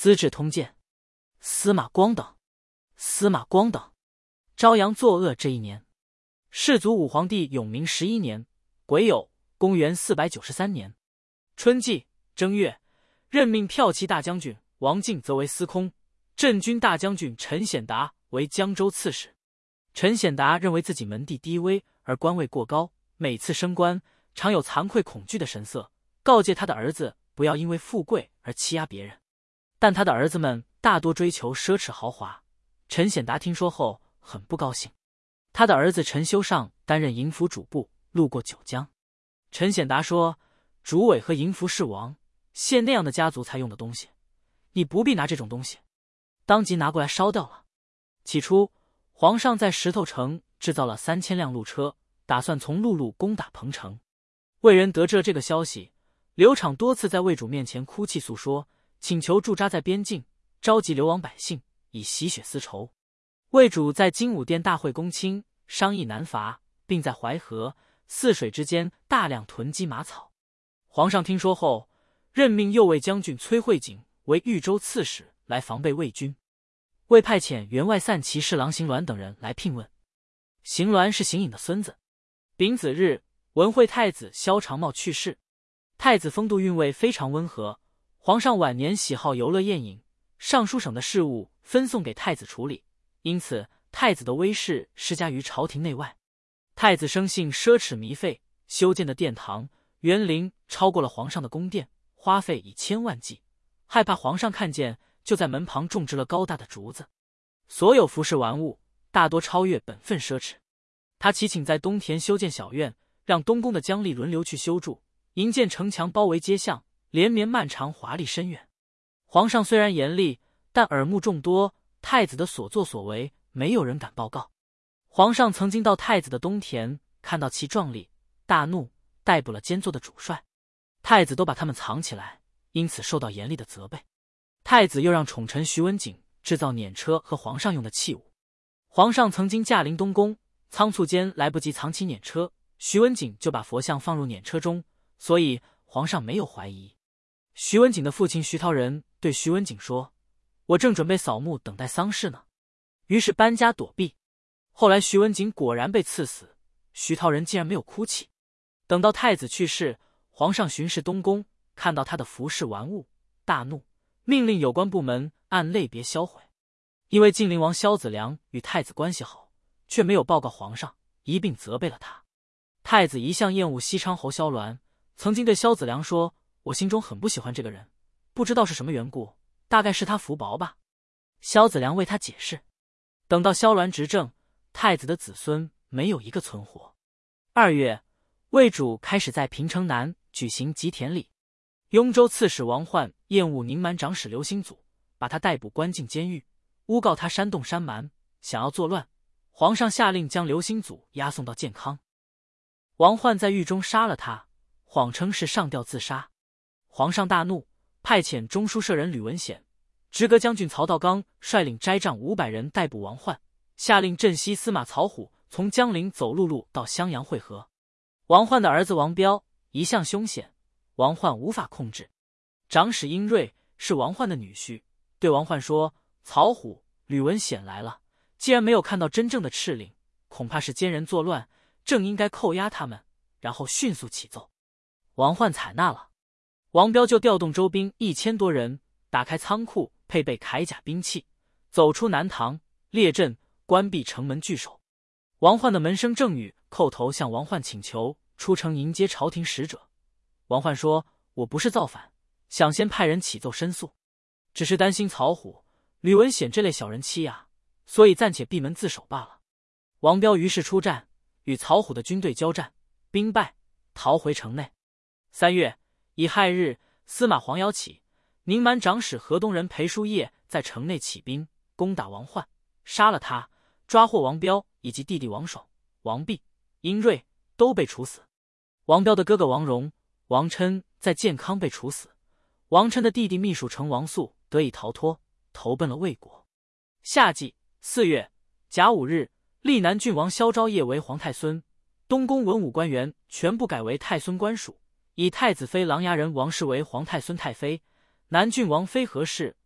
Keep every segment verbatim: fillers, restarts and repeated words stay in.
资治通鉴》，司马光等。司马光等朝阳作恶这一年，世祖武皇帝永明十一年癸酉，公元四百九十三年春季正月，任命骠骑大将军王进则为司空，镇军大将军陈显达为江州刺史。陈显达认为自己门第低微而官位过高，每次升官常有惭愧恐惧的神色，告诫他的儿子不要因为富贵而欺压别人。但他的儿子们大多追求奢侈豪华，陈显达听说后很不高兴。他的儿子陈修尚担任营府主簿，路过九江。陈显达说，主委和营府是王，现那样的家族才用的东西，你不必拿这种东西，当即拿过来烧掉了。起初皇上在石头城制造了三千辆路车，打算从陆路攻打彭城。魏人得知了这个消息，刘昶多次在魏主面前哭泣诉说，请求驻扎在边境，召集流亡百姓，以洗血丝绸。魏主在精武殿大会公卿，商议南伐，并在淮河、泗水之间大量囤积马草。皇上听说后，任命右卫将军崔慧景为豫州刺史，来防备魏军。魏派遣员外散骑侍郎邢鸾等人来聘问。邢鸾是邢颖的孙子。丙子日，文惠太子萧长茂去世。太子风度韵味非常温和，皇上晚年喜好游乐宴饮，尚书省的事务分送给太子处理，因此太子的威势施加于朝廷内外。太子生性奢侈糜费，修建的殿堂、园林超过了皇上的宫殿，花费以千万计。害怕皇上看见，就在门旁种植了高大的竹子。所有服饰玩物大多超越本分奢侈。他祈请在东田修建小院，让东宫的将吏轮流去修筑，营建城墙包围街巷，连绵漫长，华丽深远。皇上虽然严厉，但耳目众多，太子的所作所为没有人敢报告。皇上曾经到太子的东田，看到其壮丽，大怒，逮捕了监坐的主帅。太子都把他们藏起来，因此受到严厉的责备。太子又让宠臣徐文景制造辇车和皇上用的器物。皇上曾经驾临东宫，仓促间来不及藏起辇车，徐文景就把佛像放入辇车中，所以皇上没有怀疑。徐文景的父亲徐涛人对徐文景说，我正准备扫墓等待丧事呢，于是搬家躲避。后来徐文景果然被赐死，徐涛人竟然没有哭泣。等到太子去世，皇上巡视东宫，看到他的服饰玩物，大怒，命令有关部门按类别销毁。因为晋灵王萧子良与太子关系好，却没有报告皇上，一并责备了他。太子一向厌恶西昌侯萧鸾，曾经对萧子良说，我心中很不喜欢这个人，不知道是什么缘故，大概是他福薄吧。萧子良为他解释。等到萧鸾执政，太子的子孙没有一个存活。二月，魏主开始在平城南举行祭田礼。雍州刺史王焕厌恶宁蛮长史刘兴祖，把他逮捕关进监狱，诬告他煽动山蛮，想要作乱。皇上下令将刘兴祖押送到建康。王焕在狱中杀了他，谎称是上吊自杀。皇上大怒，派遣中书舍人吕文显、直阁将军曹道刚率领斋帐五百人逮捕王焕，下令镇西司马曹虎从江陵走陆路到襄阳会合。王焕的儿子王彪一向凶险，王焕无法控制。长史殷瑞是王焕的女婿，对王焕说，曹虎、吕文显来了，既然没有看到真正的敕令，恐怕是奸人作乱，正应该扣押他们，然后迅速起奏。王焕采纳了。王彪就调动州兵一千多人，打开仓库，配备铠甲兵器，走出南堂，列阵，关闭城门拒守。王焕的门生郑宇叩头向王焕请求出城迎接朝廷使者。王焕说，我不是造反，想先派人起奏申诉，只是担心曹虎、吕文显这类小人欺压，所以暂且闭门自守罢了。王彪于是出战，与曹虎的军队交战，兵败，逃回城内。三月乙亥日，司马黄瑶起，宁蛮长史河东人裴叔业在城内起兵攻打王焕，杀了他，抓获王彪以及弟弟王爽、王弼、殷瑞，都被处死。王彪的哥哥王荣、王琛在建康被处死，王琛的弟弟秘书丞王肃得以逃脱，投奔了魏国。夏季四月甲午日，历南郡王萧昭业为皇太孙，东宫文武官员全部改为太孙官属，以太子妃琅琊人王氏为皇太孙太妃，南郡王妃何氏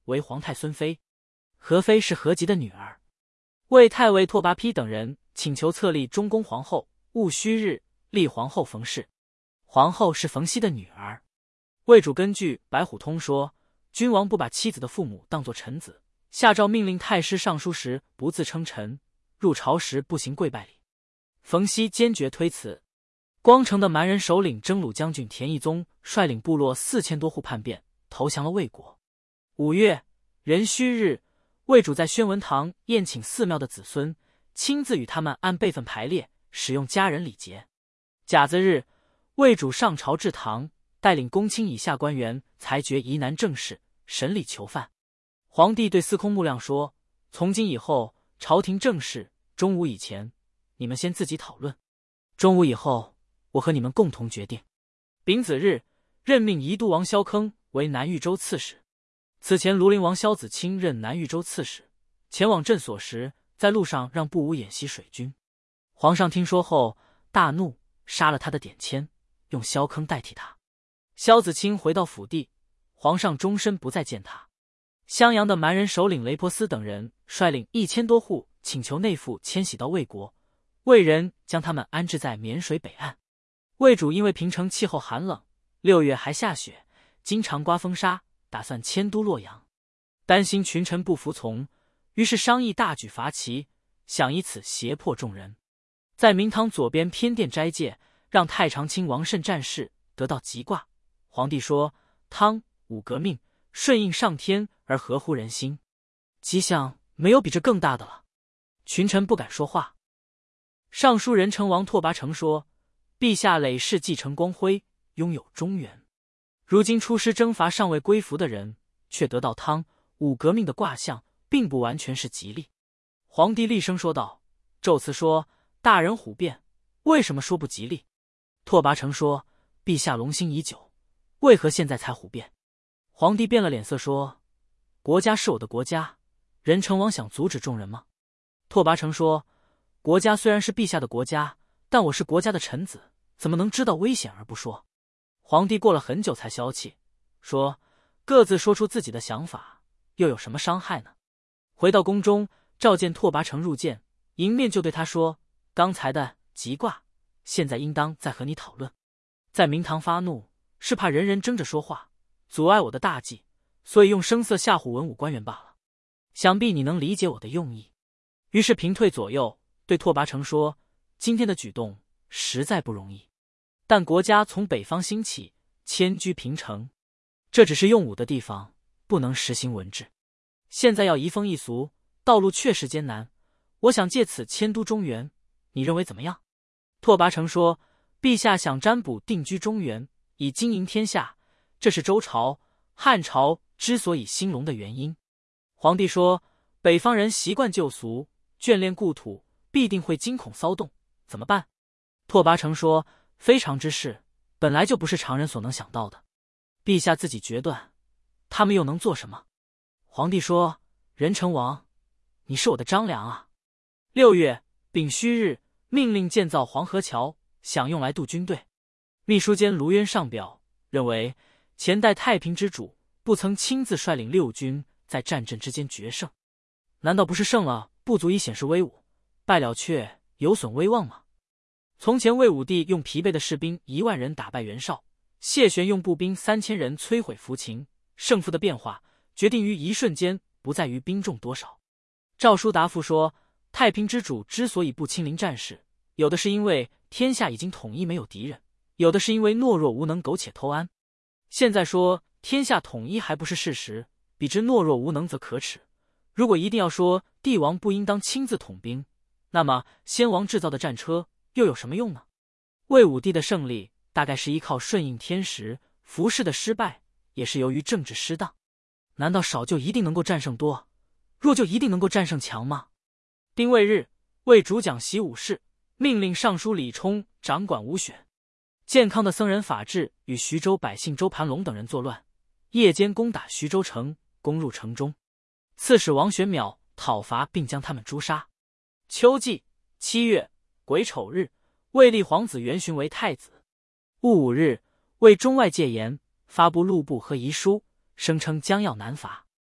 为皇太孙妃。何妃是何急的女儿。魏太尉拓跋丕等人请求册立中宫皇后，戊戌日立皇后冯氏。皇后是冯熙的女儿。魏主根据《白虎通》说，君王不把妻子的父母当作臣子，下诏命令太师上书时不自称臣，入朝时不行跪拜礼。冯熙坚决推辞。光城的蛮人首领征虏将军田义宗率领部落四千多户叛变，投降了魏国。五月壬戌日，魏主在宣文堂宴请寺庙的子孙，亲自与他们按辈分排列，使用家人礼节。甲子日，魏主上朝至堂，带领公卿以下官员裁决疑难正事，审理囚犯。皇帝对司空穆亮说，从今以后，朝廷政事中午以前你们先自己讨论，中午以后我和你们共同决定。丙子日，任命宜都王萧坑为南豫州刺史。此前庐陵王萧子清任南豫州刺史，前往镇所时，在路上让步武演习水军。皇上听说后大怒，杀了他的典签，用萧坑代替他。萧子清回到府地，皇上终身不再见他。襄阳的蛮人首领雷颇斯等人率领一千多户请求内附迁徙到魏国，魏人将他们安置在沔水北岸。魏主因为平城气候寒冷，六月还下雪，经常刮风沙，打算迁都洛阳，担心群臣不服从，于是商议大举伐齐，想以此胁迫众人。在明堂左边偏殿斋戒，让太常卿王慎战事，得到吉卦。皇帝说，汤武革命，顺应上天而合乎人心，吉祥没有比这更大的了。群臣不敢说话。尚书人成王拓跋成说，陛下累世继承光辉，拥有中原，如今出师征伐尚未归服的人，却得到汤武革命的卦象，并不完全是吉利。皇帝厉声说道，宙辞说，大人虎变，为什么说不吉利？拓跋成说，陛下龙心已久，为何现在才虎变？皇帝变了脸色说，国家是我的国家，人成王想阻止众人吗？拓跋成说，国家虽然是陛下的国家，但我是国家的臣子，怎么能知道危险而不说？皇帝过了很久才消气，说，各自说出自己的想法，又有什么伤害呢？回到宫中，召见拓跋成入见，迎面就对他说，刚才的吉卦，现在应当再和你讨论。在明堂发怒，是怕人人争着说话，阻碍我的大计，所以用声色吓唬文武官员罢了。想必你能理解我的用意。于是平退左右，对拓跋成说，今天的举动实在不容易，但国家从北方兴起，迁居平城，这只是用武的地方，不能实行文治。现在要移风易俗，道路确实艰难，我想借此迁都中原，你认为怎么样？拓跋成说，陛下想占卜定居中原，以经营天下，这是周朝、汉朝之所以兴隆的原因。皇帝说，北方人习惯旧俗，眷恋故土，必定会惊恐骚动，怎么办？拓跋成说，非常之事，本来就不是常人所能想到的，陛下自己决断，他们又能做什么？皇帝说，仁成王，你是我的张良啊。六月丙戌日，命令建造黄河桥，想用来渡军队。秘书监卢渊上表认为，前代太平之主不曾亲自率领六军在战阵之间决胜，难道不是胜了不足以显示威武，败了却有损威望吗？从前魏武帝用疲惫的士兵一万人打败袁绍，谢玄用步兵三千人摧毁涪陵，胜负的变化决定于一瞬间，不在于兵众多少。诏书答复说，太平之主之所以不亲临战事，有的是因为天下已经统一没有敌人，有的是因为懦弱无能苟且偷安。现在说天下统一还不是事实，比之懦弱无能则可耻。如果一定要说帝王不应当亲自统兵，那么先王制造的战车又有什么用呢？魏武帝的胜利大概是依靠顺应天时，服侍的失败也是由于政治失当。难道少就一定能够战胜多，弱就一定能够战胜强吗？丁未日，魏主讲习武事，命令尚书李冲掌管武选。健康的僧人法治与徐州百姓周盘龙等人作乱，夜间攻打徐州城，攻入城中。刺史王玄邈讨伐并将他们诛杀。秋季七月癸丑日，魏立皇子元询为太子。戊午日，为中外戒严，发布录部和遗书，声称将要南伐。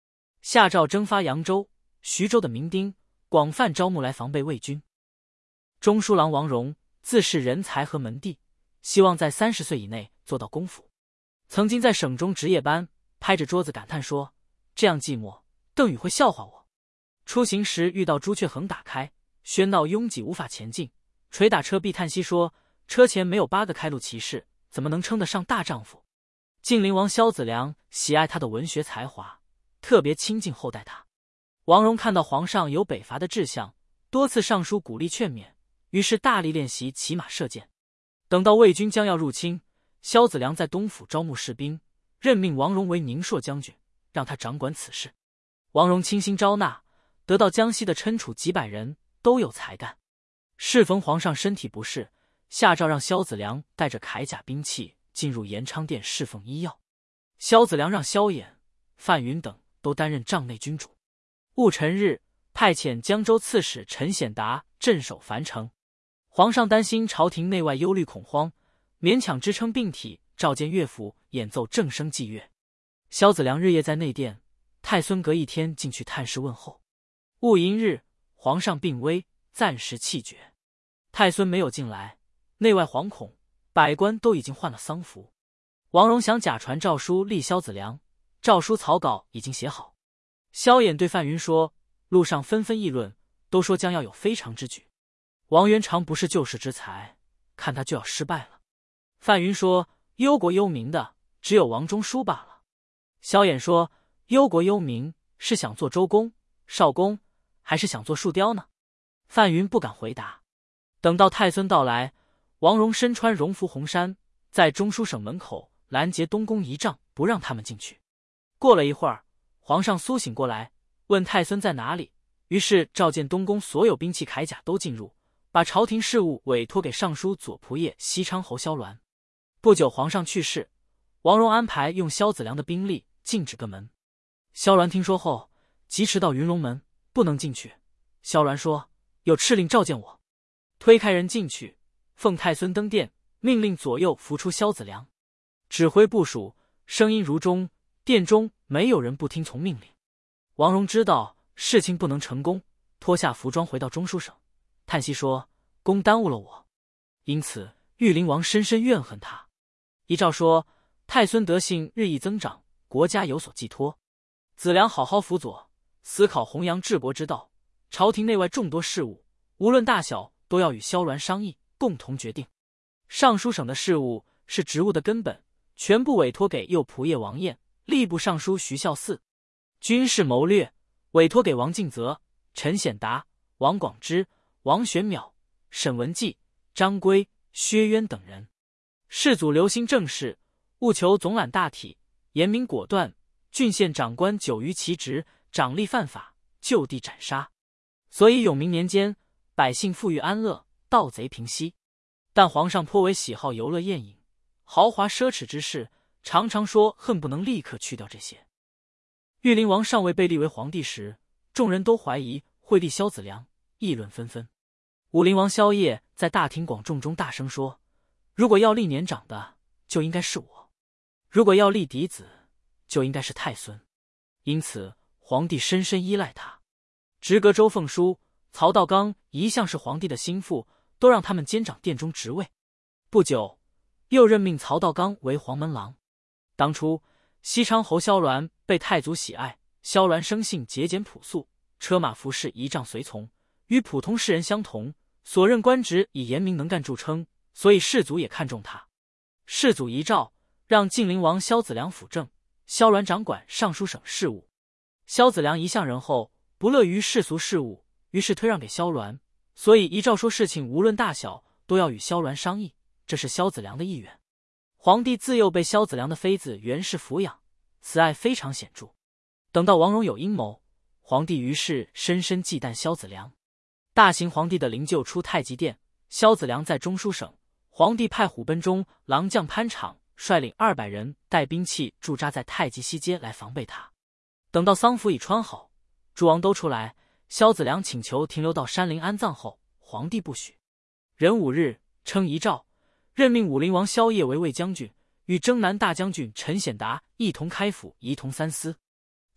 下诏征发扬州、徐州的民丁，广泛招募来防备魏军。中书郎王荣自恃人才和门第，希望在三十岁以内做到公府。曾经在省中值夜班，拍着桌子感叹说：“这样寂寞，邓禹会笑话我。”出行时遇到朱雀横打开，喧闹拥挤无法前进，捶打车壁叹息说：“车前没有八个开路骑士，怎么能称得上大丈夫？”晋灵王萧子良喜爱他的文学才华，特别亲近厚待他。王荣看到皇上有北伐的志向，多次上书鼓励劝勉，于是大力练习骑马射箭。等到魏军将要入侵，萧子良在东府招募士兵，任命王荣为宁朔将军，让他掌管此事。王荣倾心招纳，得到江西的称处几百人，都有才干。适逢皇上身体不适，下诏让萧子良带着铠甲兵器进入延昌殿侍奉医药。萧子良让萧衍、范云等都担任帐内军主。戊辰日，派遣江州刺史陈显达镇守樊城。皇上担心朝廷内外忧虑恐慌，勉强支撑病体，召见乐府演奏正声祭乐。萧子良日夜在内殿，太孙隔一天进去探视问候。戊寅日，皇上病危，暂时气绝。太孙没有进来，内外惶恐，百官都已经换了丧服。王荣想假传诏书立萧子良，诏书草稿已经写好。萧衍对范云说：“路上纷纷议论，都说将要有非常之举。王元长不是救世之才，看他就要失败了。”范云说：“忧国忧民的只有王中书罢了。”萧衍说：“忧国忧民是想做周公、少公，还是想做树雕呢？”范云不敢回答。等到太孙到来，王荣身穿荣服红衫，在中书省门口拦截东宫仪仗，不让他们进去。过了一会儿，皇上苏醒过来，问太孙在哪里，于是召见东宫所有兵器铠甲都进入，把朝廷事务委托给尚书左仆射西昌侯萧鸾。不久皇上去世，王荣安排用萧子良的兵力禁止个门。萧鸾听说后，急驰到云龙门，不能进去。萧鸾说：“有敕令召见我。”推开人进去，奉太孙登殿，命令左右扶出萧子良，指挥部署，声音如钟，殿中没有人不听从命令。王荣知道事情不能成功，脱下服装回到中书省，叹息说：“公耽误了我。”因此玉灵王深深怨恨他。遗诏说：“太孙德性日益增长，国家有所寄托，子良好好辅佐，思考弘扬治国之道，朝廷内外众多事务，无论大小，都要与萧鸾商议，共同决定。尚书省的事务是职务的根本，全部委托给右仆射王彦、吏部尚书徐孝嗣；军事谋略委托给王敬泽、陈显达、王广之、王玄邈、沈文季、张圭、薛渊等人。士祖留心政事，务求总揽大体，严明果断，郡县长官久于其职，掌吏犯法，就地斩杀。所以永明年间，百姓富裕安乐，盗贼平息。但皇上颇为喜好游乐宴饮，豪华奢侈之事，常常说恨不能立刻去掉这些。玉灵王尚未被立为皇帝时，众人都怀疑会立萧子良，议论纷纷。武灵王萧邺在大庭广众中大声说：“如果要立年长的，就应该是我；如果要立嫡子，就应该是太孙。”因此皇帝深深依赖他。直阁周凤书、曹道刚一向是皇帝的心腹，都让他们兼掌殿中职位。不久，又任命曹道刚为黄门郎。当初西昌侯萧鸾被太祖喜爱，萧鸾生性节俭朴素，车马服饰仪仗随从，与普通士人相同，所任官职以严明能干著称，所以世祖也看重他。世祖遗诏让晋灵王萧子良辅政，萧鸾掌管尚书省事务。萧子良一向仁厚，不乐于世俗事务，于是推让给萧鸾，所以遗诏说事情无论大小都要与萧鸾商议，这是萧子良的意愿。皇帝自幼被萧子良的妃子袁氏抚养，慈爱非常显著。等到王荣有阴谋，皇帝于是深深忌惮萧子良。大行皇帝的灵柩出太极殿，萧子良在中书省，皇帝派虎贲中郎将潘敞率领二百人带兵器驻扎在太极西街来防备他。等到丧服已穿好，诸王都出来，萧子良请求停留到山林安葬后，皇帝不许。壬午日，称遗诏，任命武陵王萧邺为卫将军，与征南大将军陈显达一同开府仪同三司。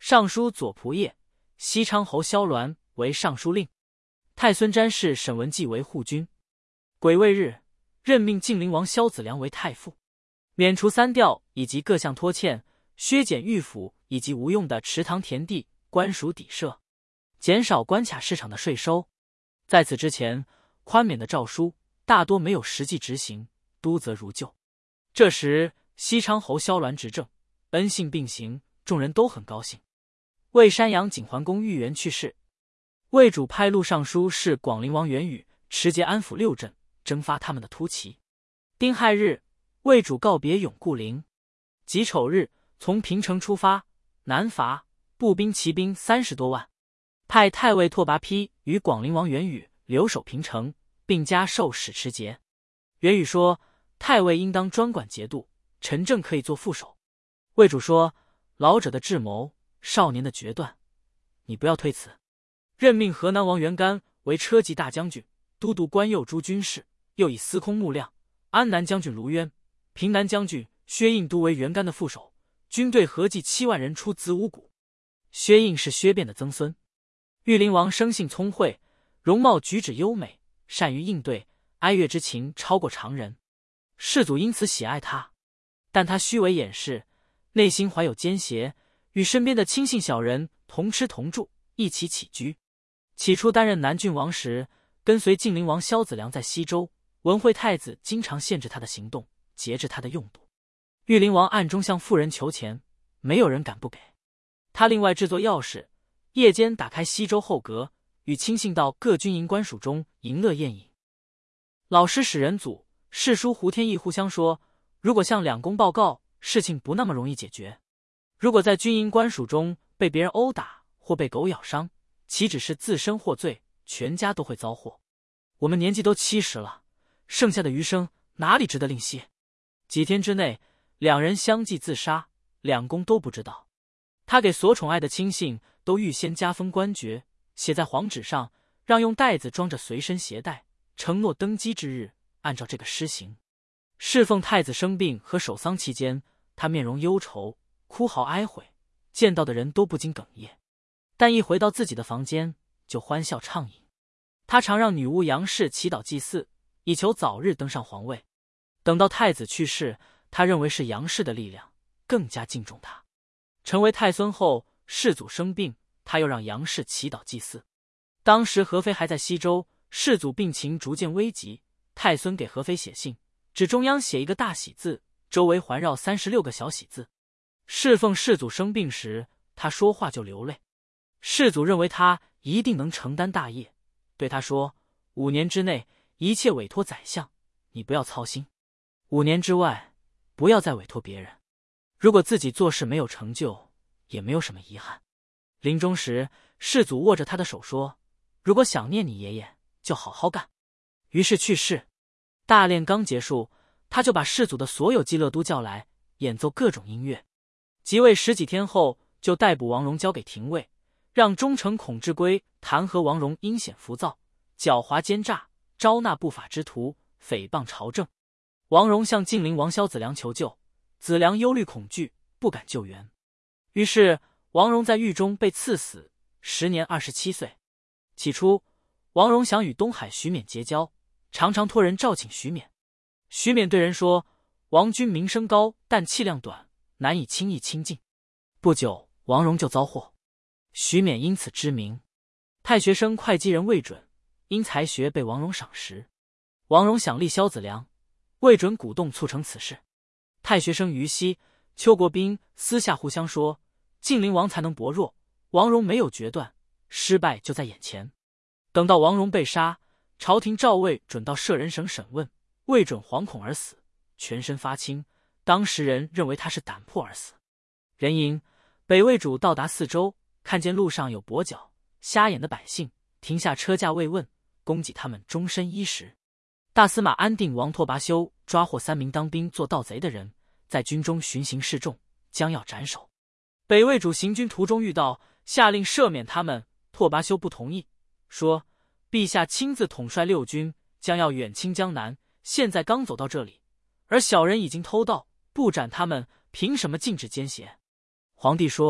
尚书左仆射，西昌侯萧鸾为尚书令，太孙詹事沈文季为护军。癸未日，任命晋灵王萧子良为太傅，免除三调以及各项拖欠，削减御府以及无用的池塘田地官属抵设，减少关卡市场的税收。在此之前，宽免的诏书大多没有实际执行，督责如旧。这时西昌侯萧鸾执政，恩信并行，众人都很高兴。魏山阳景桓公玉元去世，魏主派陆尚书是广陵王元宇持节安抚六镇，征发他们的突骑。丁亥日，魏主告别永固陵。己丑日，从平城出发，南伐，步兵骑兵三十多万，派太尉拓跋丕与广陵王元宇留守平城，并加授使持节。元宇说，太尉应当专管节度，陈政可以做副手。魏主说，老者的智谋，少年的决断，你不要推辞。任命河南王元干为车骑大将军，都督关右诸军事，又以司空穆亮、安南将军卢渊、平南将军薛应都为元干的副手，军队合计七万人出子午谷。薛应是薛变的曾孙。玉灵王生性聪慧，容貌举止优美，善于应对，哀乐之情超过常人，世祖因此喜爱他。但他虚伪掩饰，内心怀有奸邪，与身边的亲信小人同吃同住，一起起居。起初担任南郡王时，跟随晋灵王萧子良在西周，文惠太子经常限制他的行动，节制他的用度。玉灵王暗中向妇人求钱，没有人敢不给。他另外制作钥匙，夜间打开西周后阁，与亲信到各军营官署中淫乐宴饮。老师使人祖、侍书胡天翼互相说，如果向两宫报告，事情不那么容易解决。如果在军营官署中被别人殴打或被狗咬伤，岂只是自身获罪，全家都会遭祸。我们年纪都七十了，剩下的余生哪里值得吝惜？几天之内，两人相继自杀，两宫都不知道。他给所宠爱的亲信都预先加封官爵，写在黄纸上，让用袋子装着随身携带，承诺登基之日按照这个施行。侍奉太子生病和守丧期间，他面容忧愁，哭嚎哀悔，见到的人都不禁哽咽。但一回到自己的房间，就欢笑畅饮。他常让女巫杨氏祈祷祭祀，以求早日登上皇位。等到太子去世，他认为是杨氏的力量，更加敬重他。成为太孙后，世祖生病，他又让杨氏祈祷祭祀。当时何妃还在西周，世祖病情逐渐危急，太孙给何妃写信，指中央写一个大喜字，周围环绕三十六个小喜字。侍奉世祖生病时，他说话就流泪。世祖认为他一定能承担大业，对他说，五年之内一切委托宰相，你不要操心。五年之外，不要再委托别人。如果自己做事没有成就，也没有什么遗憾。临终时，世祖握着他的手说，如果想念你爷爷，就好好干。于是去世。大炼刚结束，他就把世祖的所有伎乐都叫来，演奏各种音乐。即位十几天后，就逮捕王戎交给廷尉，让忠臣孔志圭弹劾王戎阴险浮躁、狡猾奸诈，招纳不法之徒，诽谤朝政。王戎向晋灵王萧子良求救，子良忧虑恐惧，不敢救援。于是王戎在狱中被赐死，时年二十七岁。起初王戎想与东海徐勉结交，常常托人召请徐勉。徐勉对人说，王君名声高，但气量短，难以轻易亲近。不久王戎就遭祸，徐勉因此知名。太学生会稽人魏准因才学被王戎赏识，王戎想立萧子良，魏准鼓动促成此事。太学生于西、邱国斌私下互相说，晋灵王才能薄弱，王戎没有决断，失败就在眼前。等到王戎被杀，朝廷召魏准到舍人省审问，魏准惶恐而死，全身发青，当时人认为他是胆破而死。人吟北魏主到达四周，看见路上有跛脚、瞎眼的百姓，停下车驾慰问，供给他们终身衣食。大司马安定王拓跋修抓获三名当兵做盗贼的人，在军中巡行示众，将要斩首。北魏主行军途中遇到，下令赦免他们，拓跋修不同意，说陛下亲自统帅六军，将要远侵江南，现在刚走到这里，而小人已经偷盗，不斩他们，凭什么禁止奸邪？皇帝说，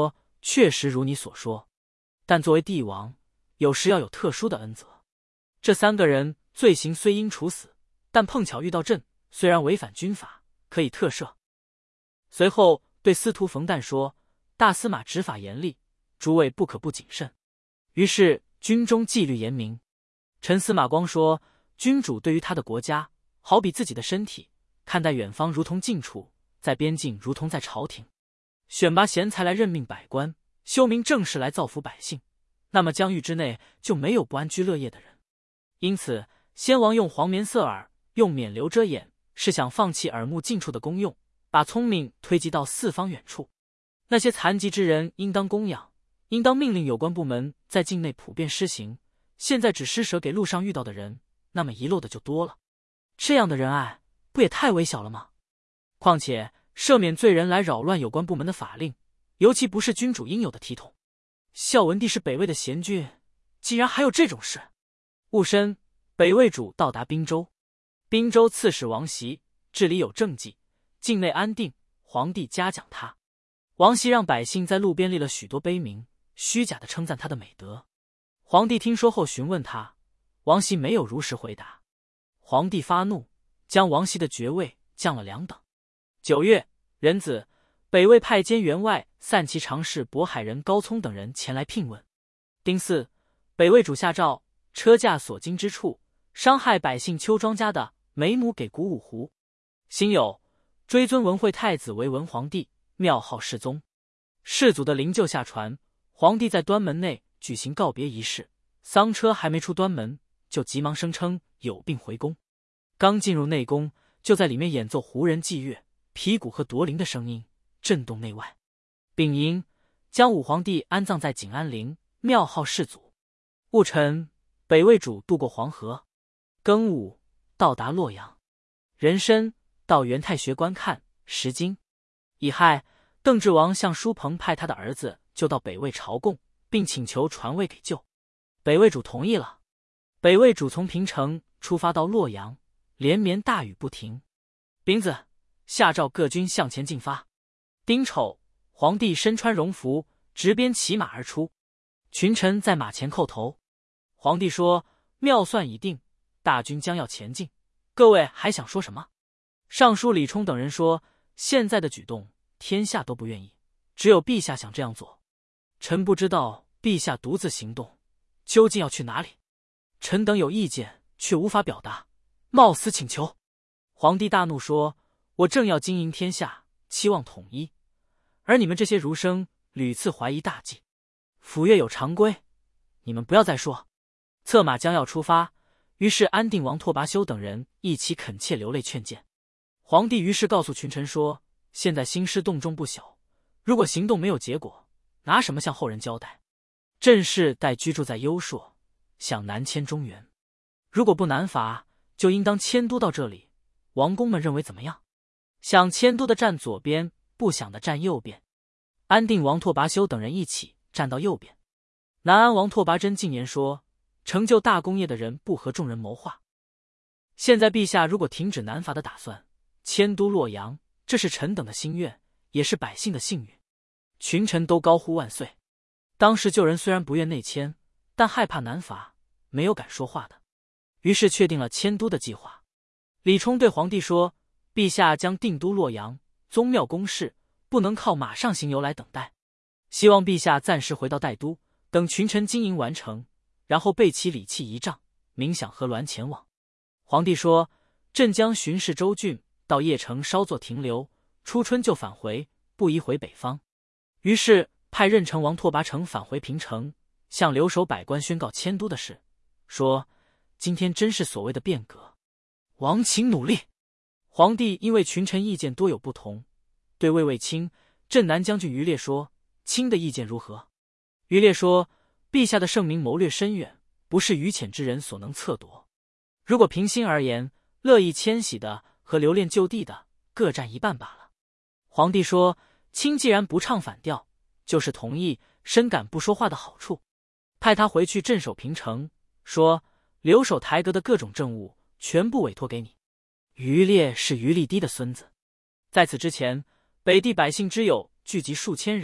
确实如你所说，但作为帝王，有时要有特殊的恩泽。这三个人罪行虽应处死，但碰巧遇到朕，虽然违反军法，可以特赦。随后对司徒冯诞说：“大司马执法严厉，诸位不可不谨慎。”于是军中纪律严明。陈司马光说：“君主对于他的国家，好比自己的身体，看待远方如同近处，在边境如同在朝廷。选拔贤才来任命百官，修明正事来造福百姓，那么疆域之内就没有不安居乐业的人。因此，先王用黄棉塞耳，用冕旒遮眼，是想放弃耳目近处的功用，把聪明推及到四方远处。那些残疾之人应当供养，应当命令有关部门在境内普遍施行。现在只施舍给路上遇到的人，那么遗漏的就多了。这样的仁爱，不也太微小了吗？况且赦免罪人来扰乱有关部门的法令，尤其不是君主应有的体统。孝文帝是北魏的贤君，竟然还有这种事。”戊申，北魏主到达滨州。滨州刺史王袭治理有政绩，境内安定，皇帝嘉奖他。王袭让百姓在路边立了许多碑铭，虚假的称赞他的美德。皇帝听说后询问他，王袭没有如实回答。皇帝发怒，将王袭的爵位降了两等。九月，壬子，北魏派监员外散骑常侍渤海人高聪等人前来聘问。丁巳，北魏主下诏，车驾所经之处，伤害百姓邱庄家的，每亩给谷五斛。辛酉，追尊文惠太子为文皇帝，庙号世宗。世祖的灵柩下船，皇帝在端门内举行告别仪式，丧车还没出端门，就急忙声称有病回宫。刚进入内宫，就在里面演奏胡人祭乐、皮鼓和夺铃的声音，震动内外。丙寅，将武皇帝安葬在景安陵，庙号世祖。戊辰，北魏主渡过黄河。庚午，到达洛阳。壬申，到元泰学观看石经。乙亥，邓智王向叔鹏派他的儿子就到北魏朝贡，并请求传位给舅。北魏主同意了。北魏主从平城出发到洛阳，连绵大雨不停。丙子，下诏各军向前进发。丁丑，皇帝身穿戎服，执鞭骑马而出，群臣在马前叩头。皇帝说：“妙算已定，大军将要前进，各位还想说什么？”尚书李冲等人说：“现在的举动，天下都不愿意，只有陛下想这样做。臣不知道陛下独自行动，究竟要去哪里？臣等有意见，却无法表达，冒死请求。”皇帝大怒说：“我正要经营天下，期望统一，而你们这些儒生屡次怀疑大计。府乐有常规，你们不要再说。”策马将要出发，于是安定王拓跋修等人一起恳切流泪劝谏。皇帝于是告诉群臣说：“现在兴师动众不小，如果行动没有结果，拿什么向后人交代？朕是待居住在幽朔，想南迁中原，如果不南伐，就应当迁都到这里。王公们认为怎么样？想迁都的站左边，不想的站右边。”安定王拓跋修等人一起站到右边。南安王拓跋真进言说：“成就大功业的人不和众人谋划。现在陛下如果停止南伐的打算，迁都洛阳，这是臣等的心愿，也是百姓的幸运。”群臣都高呼万岁。当时旧人虽然不愿内迁，但害怕南伐，没有敢说话的，于是确定了迁都的计划。李冲对皇帝说：“陛下将定都洛阳，宗庙公事不能靠马上行由来等待，希望陛下暂时回到代都，等群臣经营完成，然后备起礼器仪仗，冥想河峦前往。”皇帝说：“朕将巡视州郡，到邺城稍作停留，初春就返回，不宜回北方。”于是派任城王拓跋成返回平城，向留守百官宣告迁都的事，说：“今天真是所谓的变革，王请努力。”皇帝因为群臣意见多有不同，对魏卫青、镇南将军于烈说：“卿的意见如何？”于烈说：“陛下的圣明谋略深远，不是愚浅之人所能测夺。如果平心而言，乐意迁徙的和留恋就地的各占一半罢了。”皇帝说：“卿既然不唱反调，就是同意，深感不说话的好处。”派他回去镇守平城，说：“留守台阁的各种政务，全部委托给你。”于烈是于立低的孙子。在此之前，北地百姓之友聚集数千人，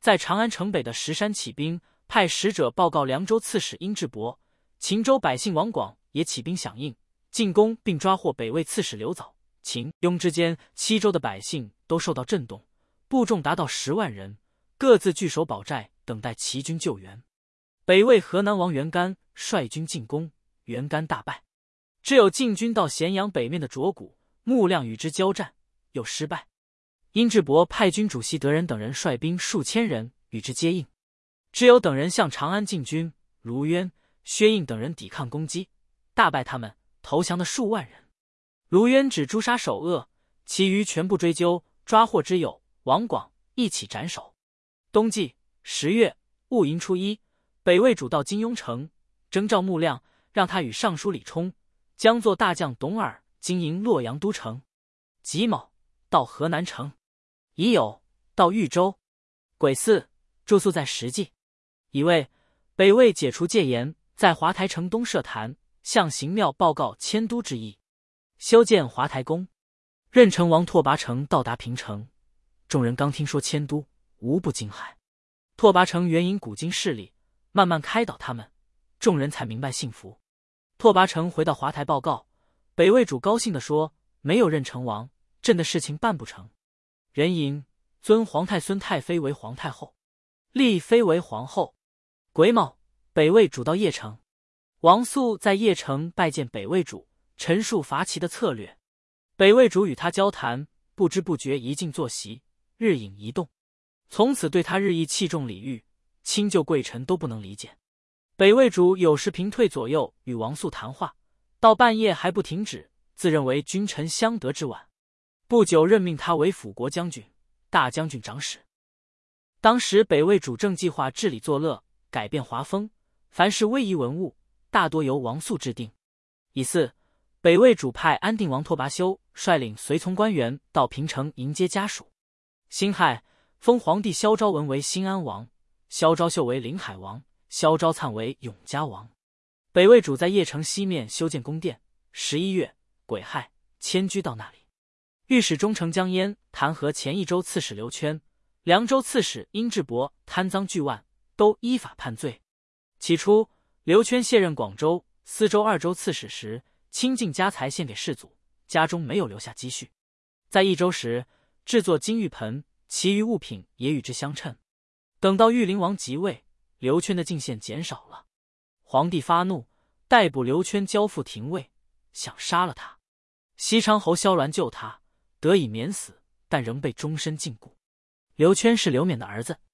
在长安城北的石山起兵，派使者报告凉州刺史殷志伯，秦州百姓王广也起兵响应，进攻并抓获北魏刺史刘藻。秦、雍之间七州的百姓都受到震动，部众达到十万人，各自据守堡寨，等待齐军救援。北魏河南王袁干率军进攻，袁干大败。只有进军到咸阳北面的卓谷，穆亮与之交战，又失败。殷志伯派军主席德仁等人率兵数千人与之接应，只有等人向长安进军，卢渊、薛应等人抵抗攻击，大败他们，投降的数万人。卢渊只诛杀首恶，其余全部追究，抓获之有王广，一起斩首。冬季十月戊寅初一，北魏主到金庸城，征召穆亮，让他与尚书李冲、将作大将董耳经营洛阳都城。己卯，到河南城。乙酉，到豫州。癸巳，住宿在石记。乙未，北魏解除戒严，在华台城东设坛，向行庙报告迁都之意，修建华台宫。任城王拓跋成到达平城，众人刚听说迁都，无不惊骇。拓跋成援引古今事例，慢慢开导他们，众人才明白信服。拓跋成回到华台报告，北魏主高兴地说：“没有任城王，朕的事情办不成。”人吟尊皇太孙太妃为皇太后，立妃为皇后。癸卯，北魏主到邺城，王肃在邺城拜见北魏主，陈述伐齐的策略。北魏主与他交谈，不知不觉一静坐席，日影移动。从此对他日益器重礼遇，亲旧贵臣都不能理解。北魏主有时平退左右与王肃谈话，到半夜还不停止，自认为君臣相得之晚。不久任命他为辅国将军、大将军长史。当时北魏主正计划治理作乐，改变华风，凡是威仪文物，大多由王肃制定。乙巳，北魏主派安定王拓跋修率领随从官员到平城迎接家属。辛亥，封皇帝萧昭文为新安王，萧昭秀为临海王，萧昭粲为永嘉王。北魏主在邺城西面修建宫殿。十一月癸亥，迁居到那里。御史中丞江淹弹劾前益州刺史刘圈、凉州刺史殷志伯贪赃巨万，都依法判罪。起初，刘圈卸任广州、司州二州刺史时，倾尽家财献给士族，家中没有留下积蓄。在益州时，制作金玉盆，其余物品也与之相称。等到裕陵王即位，刘圈的进献减少了。皇帝发怒，逮捕刘圈，交付廷尉，想杀了他。西昌侯萧鸾救他，得以免死，但仍被终身禁锢。刘圈是刘勉的儿子，